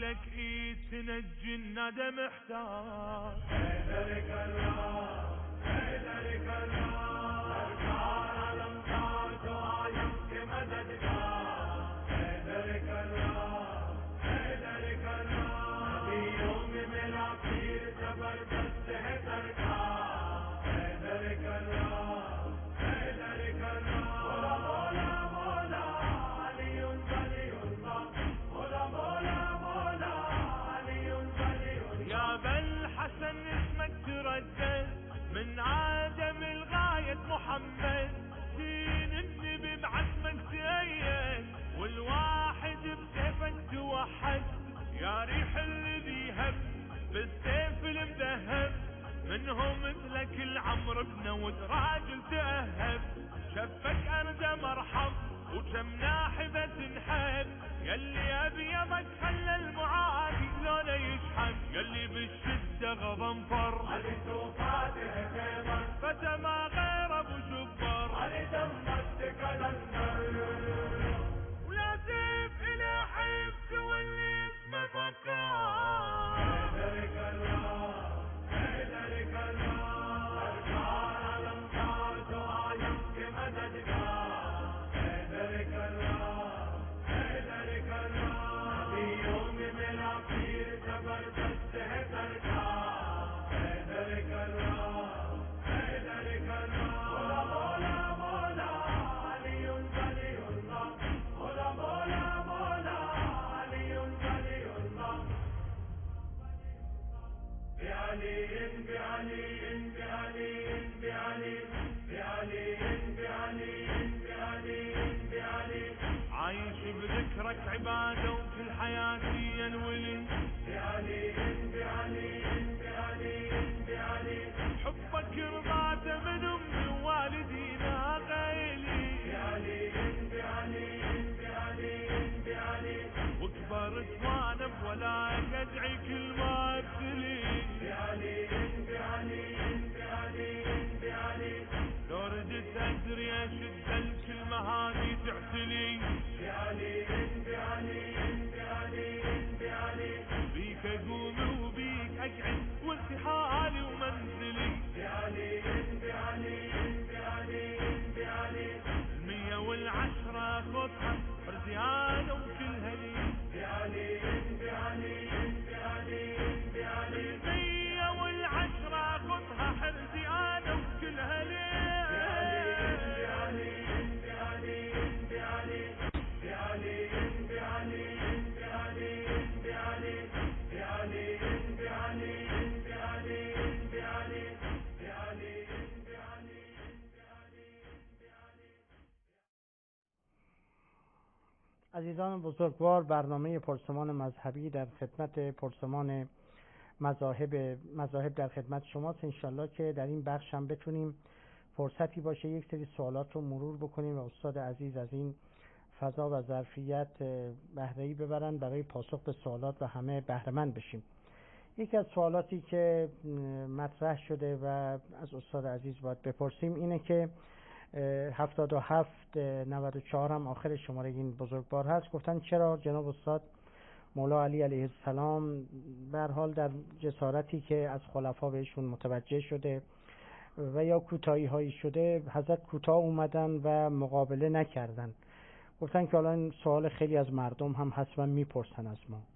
لك ايد تنجي الندى محتار. حيدر كرار حيدر كرار سركار الامطار دعايك مددكار. حيدر كرار حيدر كرار في يوم ملاقير زبردست ہے سرکار. حیدر کرار حیدر کرار مولا مولا علی ولی الله. مولا مولا مولا علی ولی الله. يا بالحسن اسمك تردد من عدم الغاية محمد. دين النبي بعزمك تأيد والواحد بسيفك توحد. يا ريح الذي هب بالسيف المذهب منهم مثلك العمر بن ود راجل تأهب. شفك أرجى مرحب وكم ناحبة تنحب. يلي أبيضك خلى المعادي لونه يشحب. يلي بالشدة غضنفر علي توفاته كبر فتى ما غير أبو جبر. علي دمك كالنر ولا سيف إلى حب واللي اسمه فقار. حيدر كرار حيدر كرار سركار الامطار دعايك مددكار. حيدر كرار حيدر كرار في يوم ملاقير زبردست ہے سرکار. حيدر كرار حيدر كرار مولا مولا علی ولی الله. مولا مولا مولا علی ولی الله. بعلي بعلي بعلي بعلي بعلي بعلي بعلي بعلي. عايش بذكرك عبادة وكل حياتي الولي. بعلي بعلي بعلي بعلي حبك رضاته من أمي ووالدينا غيلي. بعلي بعلي بعلي بعلي وكبرت وانا بولاك ادعي كل ما ابتلي. بعلي بعلي بعلي بعلي لو ردت ادري اشد الكلمة هذه تعتلي. بعلي بعلي بعلي بعلي بيك اقوم وبيك اقعد وارتحالي ومنزلي. بعلي بعلي بعلي بعلي 110 خطها فرزيانة وكلها لي. بعلي بعلي بعلي بعلي 110 خطها حرزيانة وكلها لي. بعلي بعلي بعلي بعلي بعلي بعلي بعلي بعلي بعلي بعلي بعلي بعلي بعلي. عزیزان بزرگوار، برنامه پرسمان مذهبی در خدمت پرسمان مذاهب در خدمت شماست. انشالله که در این بخش هم بتونیم فرصتی باشه یک سری سوالات رو مرور بکنیم و استاد عزیز از این فضا و ظرفیت بهره‌ای ببرن برای پاسخ به سوالات و همه بهره‌مند بشیم. یکی از سوالاتی که مطرح شده و از استاد عزیز باید بپرسیم اینه که 7794 هم آخر شماره این بزرگوار هست. گفتن چرا جناب استاد مولا علی علیه السلام به هر حال در جسارتی که از خلفا بهشون متوجه شده و یا کوتاهی هایی شده حضرت کوتاه اومدن و مقابله نکردن. گفتن که حالا این سوال خیلی از مردم هم هست و میپرسن از ما.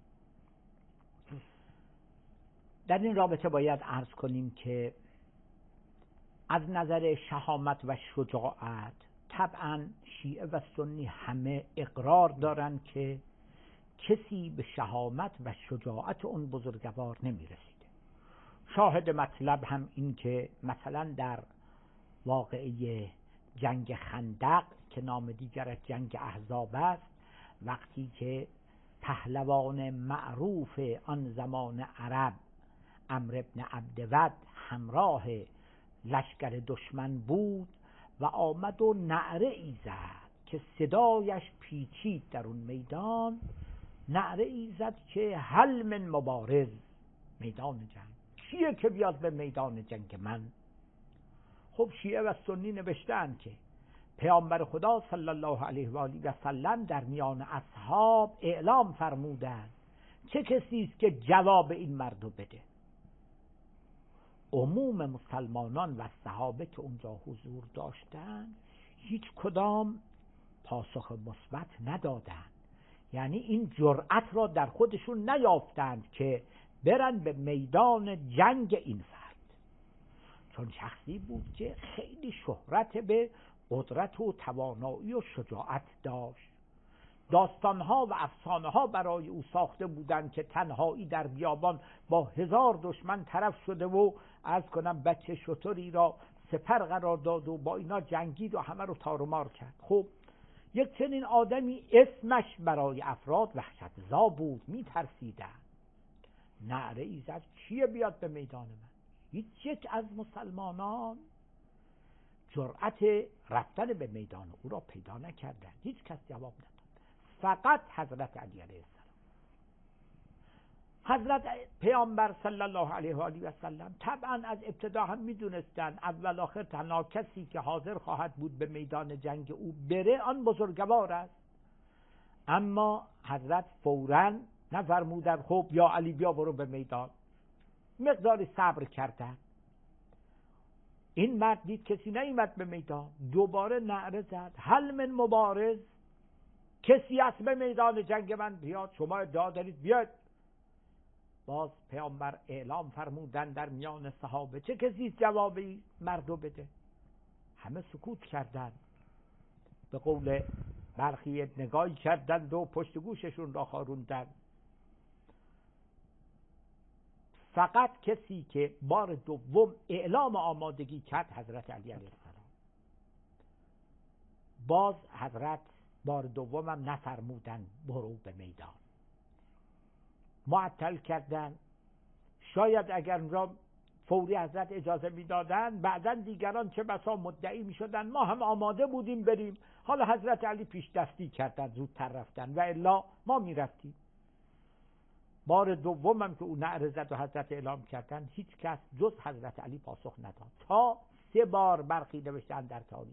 در این رابطه باید عرض کنیم که از نظر شهامت و شجاعت طبعا شیعه و سنی همه اقرار دارند که کسی به شهامت و شجاعت اون بزرگوار نمی رسیده. شاهد مطلب هم این که مثلا در واقعه جنگ خندق که نام دیگرش جنگ احزاب است، وقتی که پهلوان معروف آن زمان عرب عمرو بن عبدود همراه لشکر دشمن بود و آمد و نعره ای زد که صدایش پیچید در اون میدان، نعره ای زد که هل من مبارز، میدان جنگ کیه که بیاد به میدان جنگ من. خب شیعه و سنی نوشتن که پیامبر خدا صلی الله علیه و آله و سلم در میان اصحاب اعلام فرمودند چه کسی است که جواب این مردو بده؟ عموم مسلمانان و صحابه که اونجا حضور داشتند هیچ کدام پاسخ مثبت ندادند، یعنی این جرأت را در خودشون نیافتند که برن به میدان جنگ این فرد، چون شخصی بود که خیلی شهرت به قدرت و توانایی و شجاعت داشت. داستانها و افسانه‌ها برای او ساخته بودند که تنهایی در بیابان با 1000 دشمن طرف شده و عرض کنم بچه شتری را سپر قرار داد و با اینا جنگید و همه رو تار و مار کرد. خب یک چنین آدمی اسمش برای افراد وحشتزا بود، میترسیدن. نعره ای زد کیه بیاد به میدان من؟ هیچ یک از مسلمانان جرأت رفتن به میدان او را پیدا نکردند، هیچ کس جواب نداد، فقط حضرت علی علیه السلام. حضرت پیامبر صلی الله علیه و آله و سلم طبعا از ابتدا هم میدونستند اول آخر تنها کسی که حاضر خواهد بود به میدان جنگ او بره آن بزرگوار است، اما حضرت فوراً نفرمودند خب یا علی بیا برو به میدان. مقداری صبر کردند. این مرد دید کسی نیامد به میدان، دوباره نعره زد هل من مبارز، کسی هست به میدان جنگ من بیاد؟ شما ادعا دارید بیاد. باز پیامبر اعلام فرمودن در میان صحابه چه کسی جوابی مردو بده؟ همه سکوت کردند، به قول برخی نگاهی کردند و پشت گوششون را خاروندند. فقط کسی که بار دوم اعلام آمادگی کرد حضرت علی علیه السلام. باز حضرت بار دوم هم نفرمودن برو به میدان، معطل کردن. شاید اگر اونجا فوری حضرت اجازه میدادن بعداً دیگران چه بسا مدعی میشدن ما هم آماده بودیم بریم، حالا حضرت علی پیش دستی کردن زودتر رفتن و الا ما میرفتیم. بار دوم هم که او نعره زد و حضرت اعلام کردن هیچ کس جز حضرت علی پاسخ نداد، تا 3 بار برخی نوشتن در تاریخ.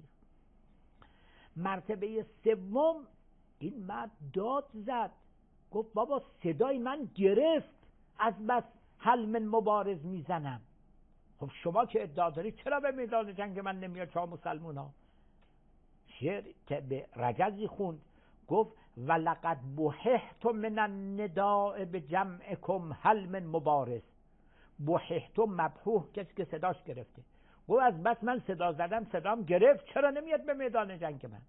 مرتبه سوم این مرد داد زد، گفت بابا صدای من گرفت از بس هل من مبارز میزنم. خب شما که ادعا دارید چرا به میدان جنگ من نمیاد شما مسلمان ها؟ شعر که به رجزی خوند، گفت ولقد بححت من النداء بجمعکم هل من مبارز. بححت مبحوح کسی که صداش گرفته، گفت از بس من صدا زدم صدام گرفت چرا نمیاد به میدان جنگ من؟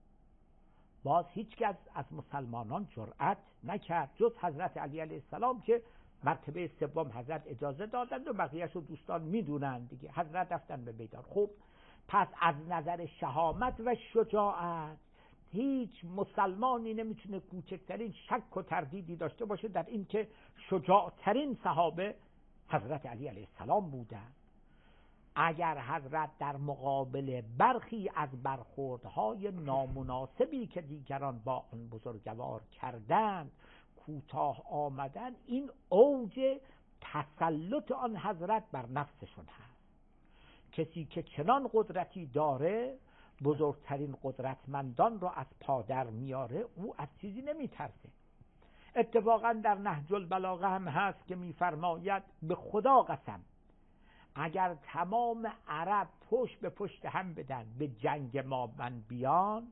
باز هیچ کس از مسلمانان جرأت نکرد جز حضرت علی علیه السلام که مرتبه سوم حضرت اجازه دادند و بقیه‌اش رو دوستان میدونند دیگه. حضرت رفتن به میدان. خب پس از نظر شهامت و شجاعت هیچ مسلمانی نمیتونه کوچکترین شک و تردیدی داشته باشه در این که شجاعترین صحابه حضرت علی علیه السلام بودند. اگر حضرت در مقابل برخی از برخوردهای نامناسبی که دیگران با آن بزرگوار کردند کوتاه آمدن، این اوج تسلط آن حضرت بر نفسشون هست. کسی که چنان قدرتی داره بزرگترین قدرتمندان را از پادر میاره، او از چیزی نمیترسه. اتفاقا در نهج البلاغه هم هست که میفرماید به خدا قسم اگر تمام عرب پشت به پشت هم بدن به جنگ ما من بیان،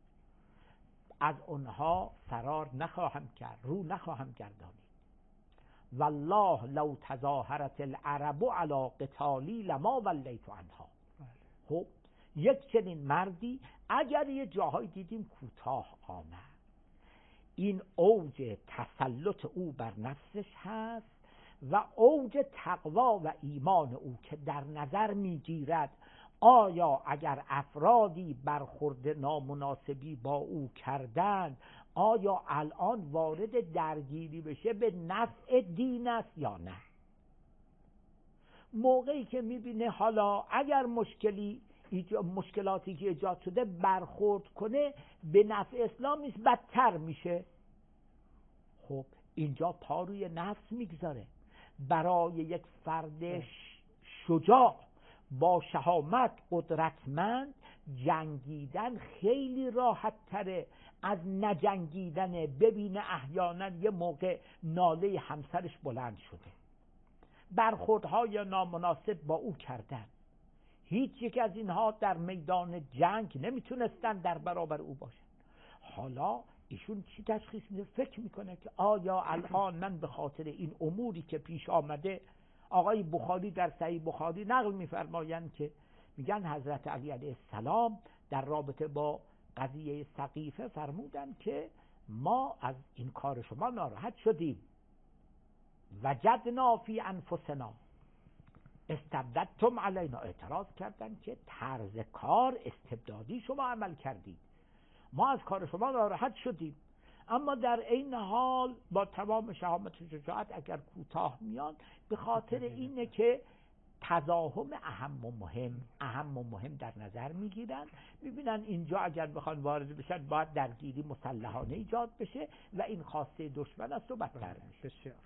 از اونها فرار نخواهم کرد، رو نخواهم گردانید. والله لو تظاهرت العرب علی قتالی لما ولیت عنها. خب یک چنین مردی اگر یه جاهای دیدیم کوتاه آمد، این اوج تسلط او بر نفسش هست و اوج تقوا و ایمان او که در نظر میگیرد آیا اگر افرادی برخورد نامناسبی با او کردند آیا الان وارد درگیری بشه به نفع دین است یا نه. موقعی که میبینه حالا اگر مشکلاتی که ایجاد شده برخورد کنه به نفع اسلام نیست بدتر میشه، خب اینجا پا روی نفس میگذاره. برای یک فرد شجاع با شهامت قدرتمند جنگیدن خیلی راحت تره از نجنگیدن. ببینه احیانا یه موقع ناله همسرش بلند شده، برخوردهای نامناسب با او کردن، هیچ یک از اینها در میدان جنگ نمیتونستن در برابر او باشن. حالا ایشون چی تشخیص میده؟ فکر میکنه که آیا الان من به خاطر این اموری که پیش آمده، آقای بخاری در صحیح بخاری نقل میفرمایند که میگن حضرت علی علیه السلام در رابطه با قضیه سقیفه فرمودن که ما از این کار شما ناراحت شدیم، وجدنا فی انفسنا استبددتم علینا. اعتراض کردن که طرز کار استبدادی شما عمل کردید، ما از کار شما ناراحت شدیم. اما در این حال با تمام شهامت و شجاعت اگر کوتاه میان، به خاطر اینه که تزاحم اهم و مهم در نظر میگیرن، میبینن اینجا اگر بخوان وارد بشن باید درگیری مسلحانه ایجاد بشه و این خواسته دشمن است و بدتر میشه. بسیار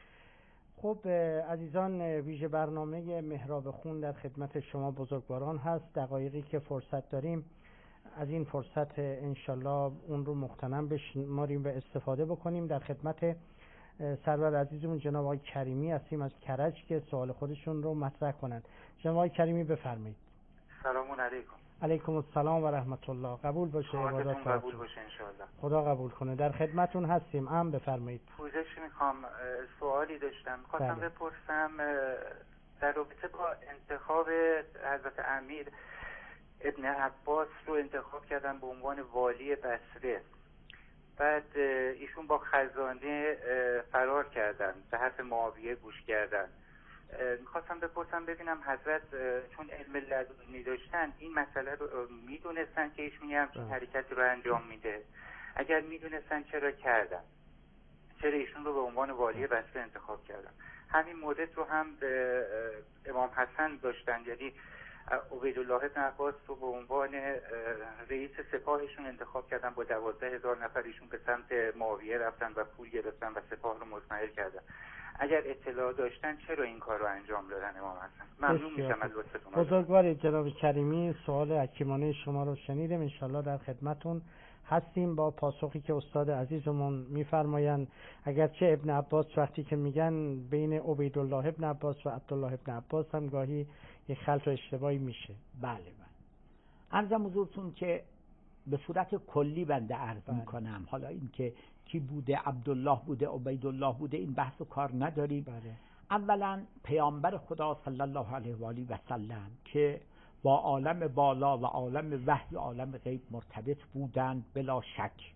خب عزیزان، ویژه برنامه محراب خون در خدمت شما بزرگواران هست. دقایقی که فرصت داریم از این فرصت انشالله اون رو مغتنم بشماریم و استفاده بکنیم. در خدمت سرور عزیزمون جناب آقای کریمی هستیم از کرج که سوال خودشون رو مطرح کنند. جناب آقای کریمی بفرمایید. سلام علیکم. علیکم السلام و رحمت الله. قبول باشه. عبادتون قبول باشه انشالله. خدا قبول کنه. در خدمتون هستیم. بفرمایید. پوزش میخوام. سوالی داشتم میخواستم بپرسم در رابطه با انتخاب حضرت امیر ابن عباس رو انتخاب کردن به عنوان والی بصره. بعد ایشون با خزانه فرار کردن، به حرف معاویه گوش کردن. میخواستم بپرسم ببینم حضرت چون علم لدنی داشتن این مسئله رو میدونستن که ایشون یه همچین حرکتی رو انجام میده؟ اگر میدونستن چرا کردن؟ چرا ایشون رو به عنوان والی بصره انتخاب کردن؟ همین مورد رو هم به امام حسن داشتن، یعنی عبیدالله ابن عباس رو به عنوان رئیس سپاهشون انتخاب کردن. با 12,000 نفر ایشون به سمت معاویه رفتن و پول گرفتن و سپاه رو مضمحل کردن. اگر اطلاع داشتن چرا این کار رو انجام دادن امام حسن؟ ممنون میشم از لطفتون. بزرگوارید جناب کریمی، سوال حکیمانه شما رو شنیدم. انشالله در خدمتون هستیم با پاسخی که استاد عزیزمون میفرمایند. اگرچه ابن عباس وقتی که میگن بین عبیدالله ابن عباس و عبدالله ابن عباس هم گاهی یک خلط و اشتباهی میشه. بله. عرضم حضورتون که به صورت کلی بنده عرض میکنم. حالا این که کی بوده، عبدالله بوده، عبیدالله بوده، این بحث و کار نداریم. اولا پیامبر خدا صلی الله علیه و آله و سلم که با عالم بالا و عالم وحی و عالم غیب مرتبط بودند بلا شک،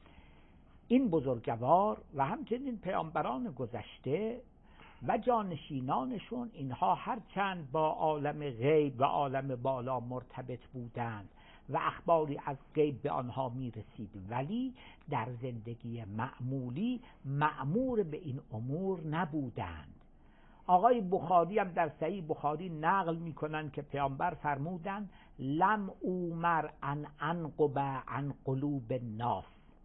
این بزرگوار و همچنین پیامبران گذشته و جانشینانشون، اینها هرچند با عالم غیب و عالم بالا مرتبط بودند و اخباری از غیب به آنها میرسید، ولی در زندگی معمولی مأمور به این امور نبودند. آقای بخاری هم در صحیح بخاری نقل میکنن که پیامبر فرمودند لم اومر ان انقب عن قلوب الناس،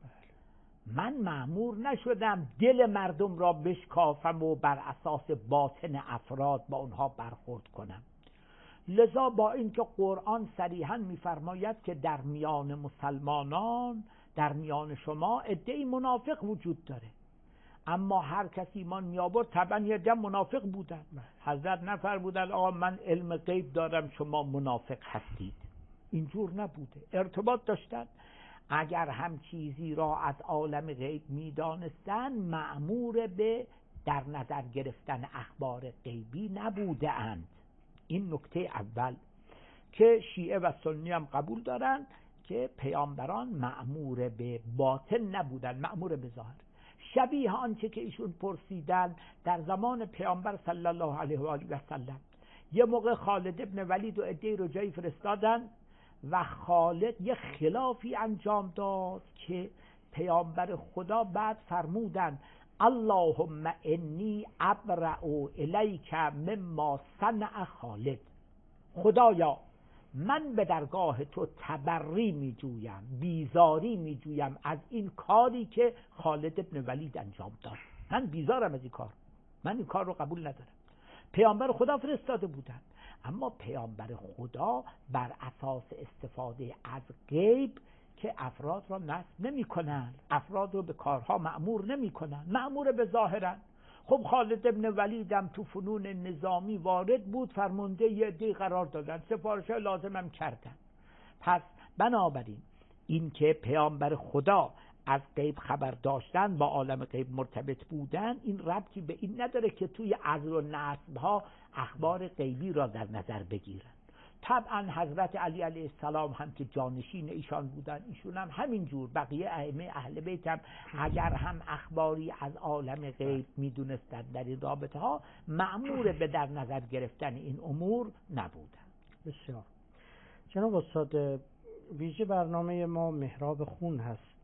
من مأمور نشدم دل مردم را بشکافم و بر اساس باطن افراد با اونها برخورد کنم. لذا با اینکه قرآن صریحا میفرماید که در میان مسلمانان، در میان شما عده‌ای منافق وجود داره، اما هر کسی ایمان می آورد طبعا یه عده منافق بودن. حضرت نفرمودن آقا من علم غیب دارم شما منافق هستید. اینجور نبوده، ارتباط داشتن. اگر هم چیزی را از عالم غیب می دانستن، مأمور به در نظر گرفتن اخبار غیبی نبوده اند. این نکته اول که شیعه و سنی هم قبول دارن که پیامبران مأمور به باطن نبودن، مأمور به ظاهر. شبیه آنچه که ایشون پرسیدن در زمان پیامبر صلی الله علیه و آله و سلم، یه موقع خالد ابن ولید و عده‌ای رو جایی فرستادن و خالد یه خلافی انجام داد که پیامبر خدا بعد فرمودن اللهم انی ابرأ الیک مما صنع خالد، خدایا من به درگاه تو تبری می جویم، بیزاری می جویم از این کاری که خالد ابن ولید انجام داد. من بیزارم از این کار، من این کار رو قبول ندارم. پیامبر خدا فرستاده بودن، اما پیامبر خدا بر اساس استفاده از غیب که افراد را نصب نمی کنن، افراد رو به کارها مأمور نمی کنن، مأمور به ظاهرن. خب خالد ابن ولیدم تو فنون نظامی وارد بود، فرمانده یه عده‌ای قرار دادن، سفارش‌های لازمم کردن. پس بنابراین این که پیامبر خدا از غیب خبر داشتن، با عالم غیب مرتبط بودن، این ربطی به این نداره که توی عزل و نصب ها اخبار غیبی را در نظر بگیرن. طبعا حضرت علی علیه السلام هم که جانشین ایشان بودن، ایشون هم همینجور، بقیه ائمه اهل بیت هم اگر هم اخباری از عالم غیب میدونستن در این رابطه ها، مأمور به در نظر گرفتن این امور نبودن. بسیار. جناب استاد، ویژه برنامه ما محراب خون هست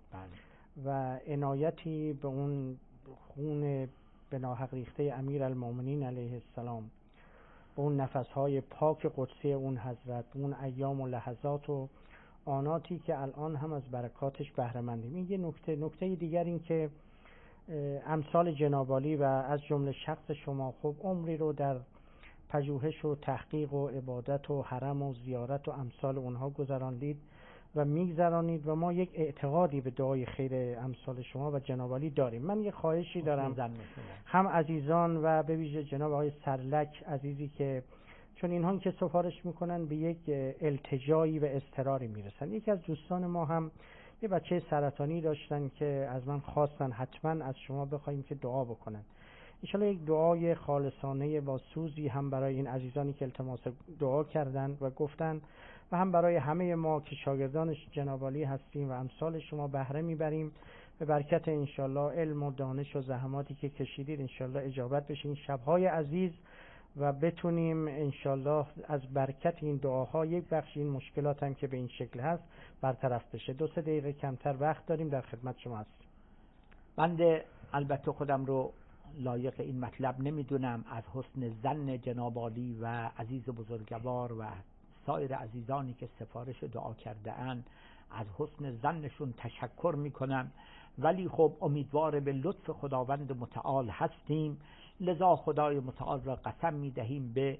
و عنایتی به اون خون به ناحق ریخته امیرالمومنین علیه السلام، به اون نفسهای پاک قدسی اون حضرت، اون ایام و لحظات و آناتی که الان هم از برکاتش بهره مندیم. این یه نکته دیگر این که امثال جناب عالی و از جمله شخص شما خب عمری رو در پژوهش و تحقیق و عبادت و حرم و زیارت و امثال اونها گذراندید و میگذرانید و ما یک اعتقادی به دعای خیر امثال شما و جناب عالی داریم. من یه خواهشی دارم هم عزیزان و به ویژه جناب آقای سرلک عزیزی که چون اینها که سفارش میکنن به یک التجایی و اضطراری میرسن. یکی از دوستان ما هم یه بچه سرطانی داشتن که از من خواستن حتما از شما بخوایم که دعا بکنن. انشالله یک دعای خالصانه با سوزی هم برای این عزیزانی که التماس دعا کردن و گفتن و هم برای همه ما که شاگردان جناب عالی هستیم و امثال شما بهره میبریم، به برکت انشالله علم و دانش و زحماتی که کشیدید انشالله اجابت بشه این شبهای عزیز و بتونیم انشالله از برکت این دعاها یک بخش این مشکلات هم که به این شکل هست برطرف بشه. 2-3 دقیقه کمتر وقت داریم، در خدمت شما هستیم. بنده البته خودم رو لایق این مطلب نمیدونم، از حسن ظن جناب عالی و عزیز بزرگوار و سایر عزیزانی که سفارش دعا کرده اند از حسن ظنشون تشکر میکنم، ولی خب امیدوار به لطف خداوند متعال هستیم، لذا خدای متعال را قسم میدهیم به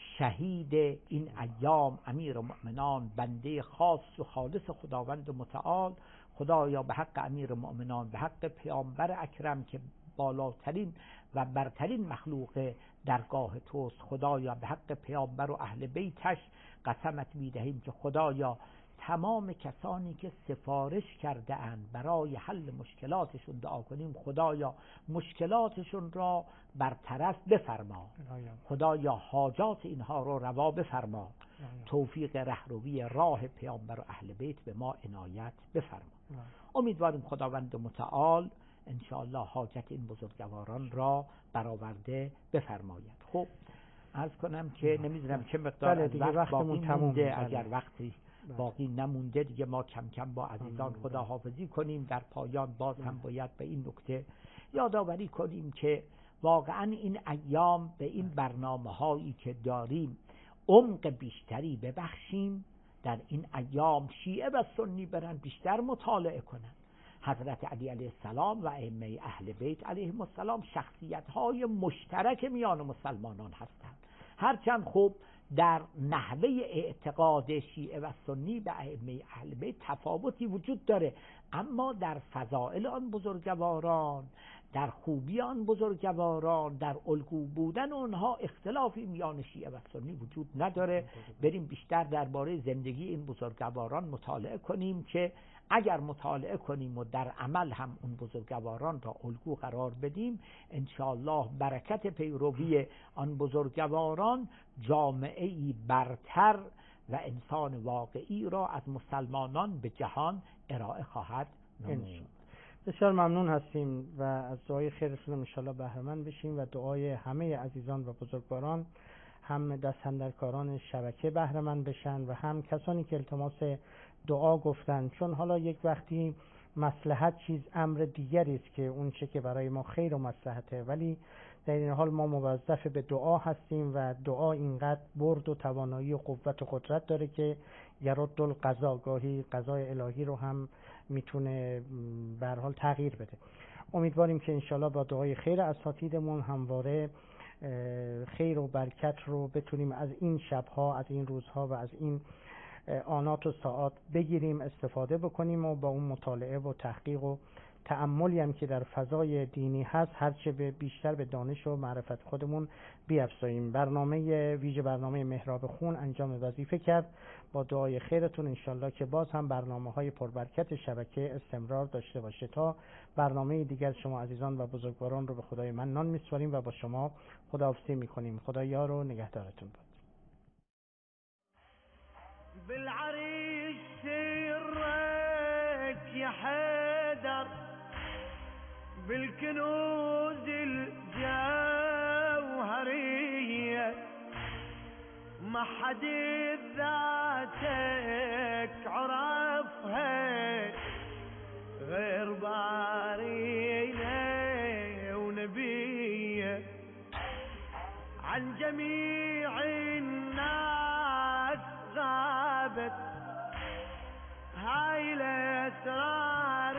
شهید این ایام امیر مؤمنان، بنده خاص و خالص خداوند متعال، خدایا به حق امیر مؤمنان، به حق پیامبر اکرم که بالاترین و برترین مخلوق درگاه توست، خدایا به حق پیامبر و اهل بیتش قسمت میدهیم که خدایا تمام کسانی که سفارش کرده اند برای حل مشکلاتشون دعا کنیم، خدایا مشکلاتشون را برطرف بفرما، خدایا حاجات اینها را روا بفرما، توفیق رهروی راه پیامبر و اهل بیت به ما عنایت بفرما. امیدواریم خداوند متعال انشاءالله حاجت این بزرگواران را برآورده بفرماید. خب عرض کنم که نمیدونم چه مقدار از وقت باقی مونده، اگر وقتی باقی نمونده دیگه ما کم کم با عزیزان خداحافظی کنیم. در پایان باز هم باید به این نکته یادآوری کنیم که واقعا این ایام به این برنامه هایی که داریم عمق بیشتری ببخشیم. در این ایام شیعه و سنی برن بیشتر مطالعه کنن. حضرت علی علیه السلام و ائمه اهل بیت علیهم السلام شخصیت‌های مشترک میان مسلمانان هستند، هرچند خوب در نحوه اعتقاد شیعه و سنی به ائمه اهل بیت تفاوتی وجود داره، اما در فضائل آن بزرگواران، در خوبی آن بزرگواران، در الگو بودن اونها اختلافی میان شیعه و سنی وجود نداره. بریم بیشتر درباره زندگی این بزرگواران مطالعه کنیم که اگر مطالعه کنیم و در عمل هم اون بزرگواران را الگو قرار بدیم، انشاءالله برکت پیروی آن بزرگواران جامعه‌ای برتر و انسان واقعی را از مسلمانان به جهان ارائه خواهد نمود. بسیار ممنون هستیم و از دعای خیرتون انشاءالله بهره مند بشیم و دعای همه عزیزان و بزرگواران، هم دستاندرکاران شبکه بهره مند بشن و هم کسانی که التماس دعا گفتن، چون حالا یک وقتی مصلحت چیز امر دیگری است که اون چه که برای ما خیر و مصلحته، ولی در این حال ما موظف به دعا هستیم و دعا اینقدر برد و توانایی و قوت و قدرت داره که یرد القضا، گاهی قضای الهی رو هم میتونه به هر حال تغییر بده. امیدواریم که انشالله با دعای خیر اساتیدمون همواره خیر و برکت رو بتونیم از این شبها، از این روزها و از این آنات و ساعات بگیریم، استفاده بکنیم و با اون مطالعه و تحقیق و تأملی هم که در فضای دینی هست هرچه بیشتر به دانش و معرفت خودمون بیفزاییم. برنامه ویژه برنامه محراب خون انجام وظیفه کرد. با دعای خیرتون انشالله که باز هم برنامه‌های پربرکت شبکه استمرار داشته باشه. تا برنامه دیگر شما عزیزان و بزرگواران رو به خدای منان می‌سپاریم و با شما خداحافظی می‌کنیم. خدا یار و نگهدارتون باد. بالعريش سرك يا حيدر، بالكنوز الجوهرية، ما حد ذاتك عرفها غير بارينا ونبيه. عن جميع الناس غابت هاي الأسرار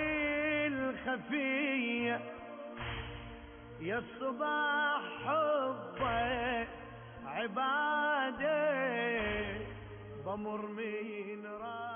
الخفية، يا الصباح حبه عباده بمر من